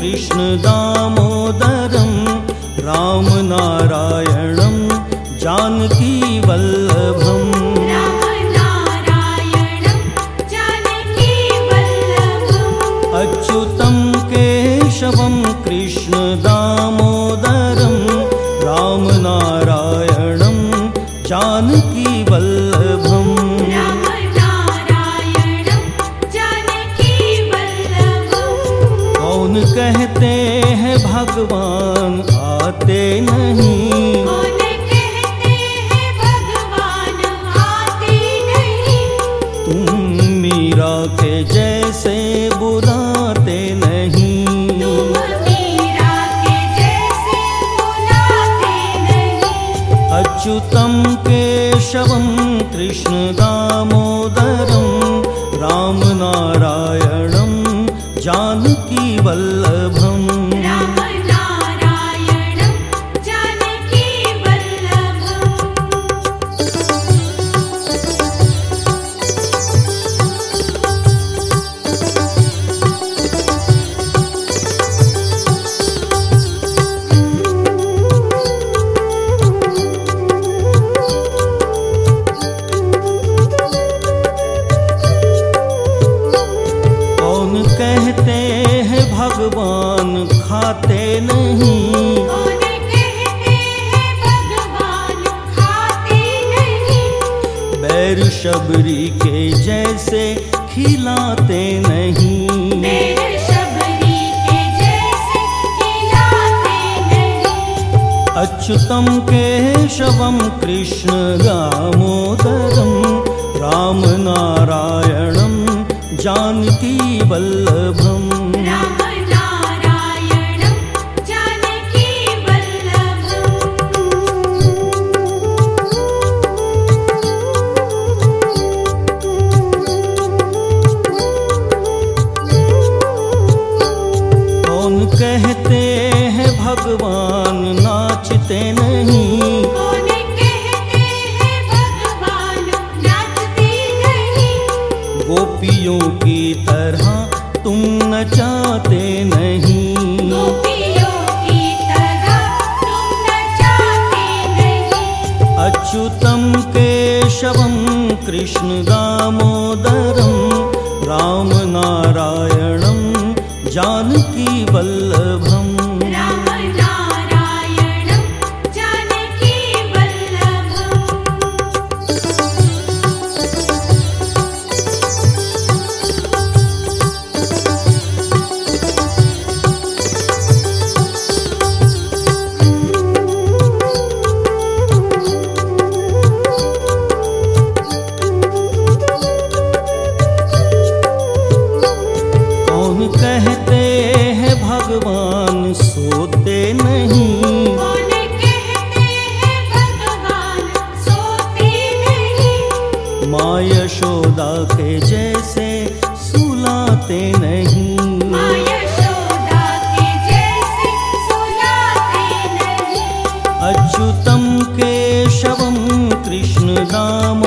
कृष्ण दामोदरं राम नारायणं जानकी वल्लभम्। अच्युतं केशवं कृष्ण दामोदरं राम नारायणं जानकी वल्लभम्। कौन कहते हैं भगवान आते नहीं, कौन कहते हैं भगवान आते नहीं। तुम मीरा के जैसे बुलाते नहीं, तुम मीरा के जैसे बुलाते नहीं। अच्युतं केशवं कृष्ण दामोदरं राम नारायणं जानकी वल्लभम्। राम नारायणं जानकी वल्लभम्। कौन कहते हैं भगवान खाते नहीं, कौन कहते हैं भगवान खाते नहीं। बैर शबरी के जैसे खिलाते नहीं, मेरे शबरी के जैसे खिलाते नहीं। अच्युतं केशवं कृष्ण दामोदरं राम नारायणं जानकी वल्लभम्। राम नारायणं जानकी वल्लभम्। कौन कहते हैं भगवान नाचते नहीं, कौन कहते हैं भगवान नाचते नहीं। गोपियों की तरह तुम नचाते नहीं, गोपियों की तरह तुम नचाते नहीं। अच्युतं केशवं कृष्ण दामोदरं राम नारायणं जानकी वल्लभम्। राम नारायणं जानकी वल्लभम्। कौन कहते हैं भगवान सोते नहीं, कौन कहते हैं भगवान सोते नहीं। माँ यशोदा के जैसे सुलाते नहीं, माँ यशोदा के जैसे सुलाते नहीं। अच्युतं केशवं कृष्ण दामोदरं